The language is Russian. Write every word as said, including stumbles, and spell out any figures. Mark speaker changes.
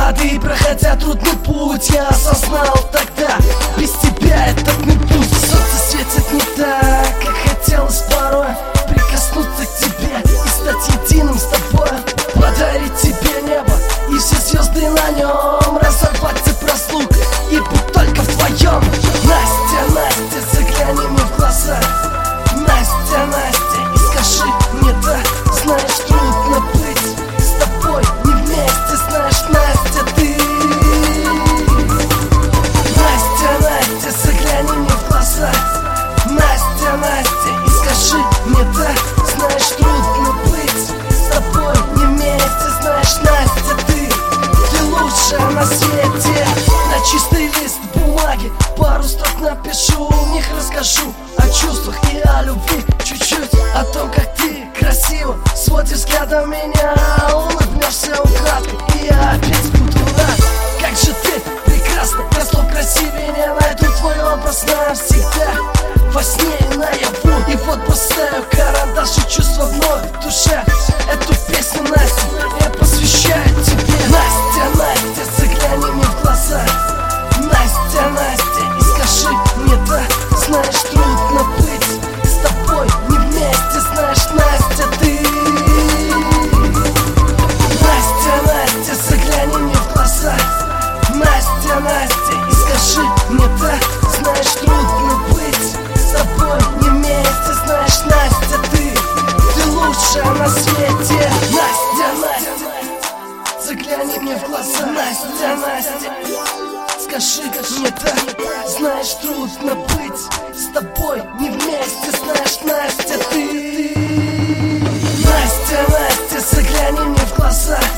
Speaker 1: воды, проходя трудный путь, я осознал тогда: без тебя этот не путь. Солнце светит не так, как хотелось порой прикоснуться к тебе и стать единым с тобой, подарить тебе небо и все звезды на нем, разорвать цепь разлук и быть только вдвоем. Настя, Настя, загляни мне в глаза. Настя, Настя, и скажи мне да. Знаешь, трудно быть с тобой не вместе, знаешь, Настя, ты. Настя, Настя, загляни мне в глаза. Настя, Настя, и скажи мне да. Знаешь, трудно быть с тобой не вместе, знаешь, Настя, ты. Ты лучшая на свете. На чистый лист бумаги пару строк напишу, в них расскажу о чувствах и о любви, чуть-чуть о том, как ты красиво сводишь взглядом меня, улыбнешься украдкой, и я опять буду рад. Как же ты прекрасна, я слов красивее не найду твой образ навсегда, во сне и наяву. И вот бросаю карандаш и чувства вновь в душе. Эту песню, Настя, я посвящаю тебе. Настя, Настя, загляни мне в глаза. Настя, Настя, и скажи мне да. Знаешь, трудно быть с тобой не вместе, знаешь, Настя, ты. Настя, Настя, загляни мне в глаза. Настя, Настя, и скажи мне да. Знаешь, трудно быть с тобой не вместе, знаешь, Настя, ты. Ты лучшая на свете. Настя, Настя, загляни мне в глаза. Настя, Настя, скажи мне да. Знаешь, трудно быть с тобой не вместе, знаешь, Настя, ты. Настя, Настя, загляни мне в глаза.